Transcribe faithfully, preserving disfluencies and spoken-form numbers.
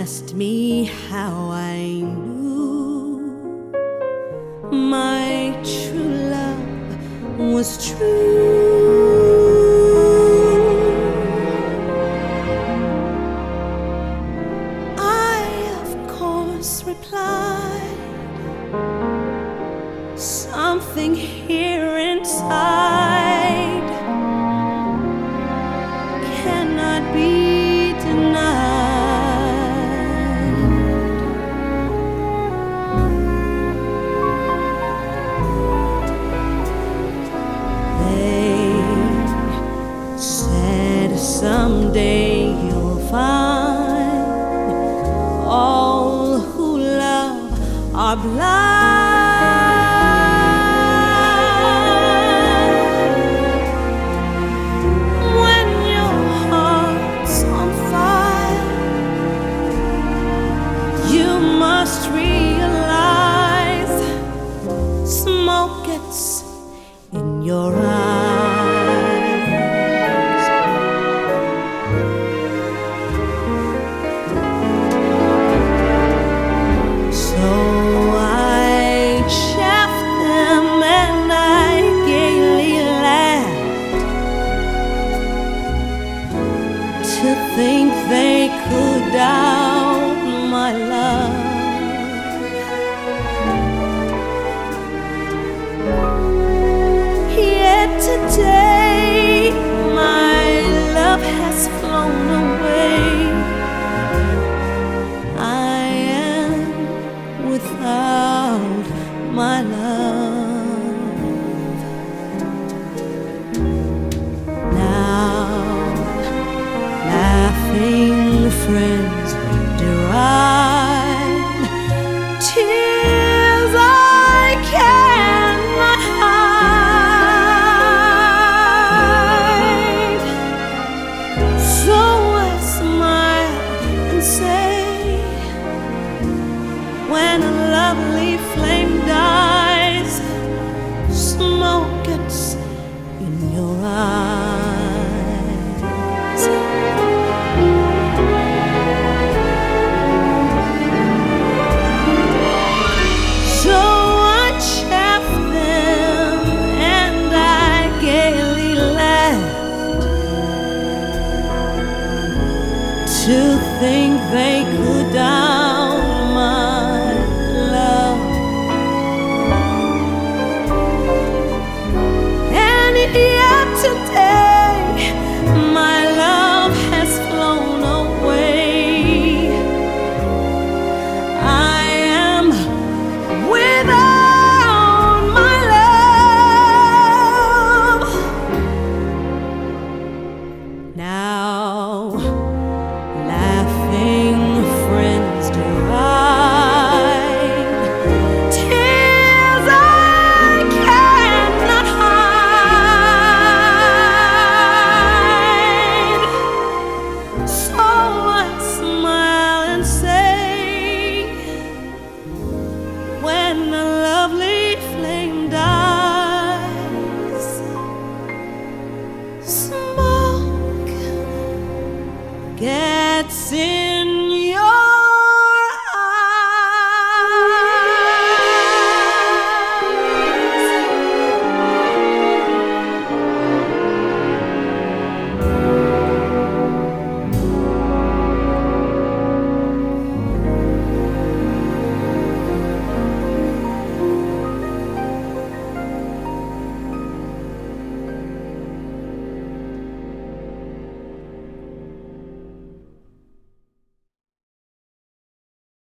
asked me how I knew my true love was true, I of course replied, something here inside cannot be denied. Someday you'll find all who love are blind. When your heart's on fire, you must realize smoke gets in your eyes. To think they could doubt my love, yet today my love has flown away. I am without my love. Friends deride tears I cannot hide, so I smile and say, when a lovely flame dies, smoke gets in your eyes. To think they could down my love, and yet today my love has flown away. I am without my love now. Laughing friends deride tears I cannot hide, so I smile and say, when a lovely flame dies, smoke gets in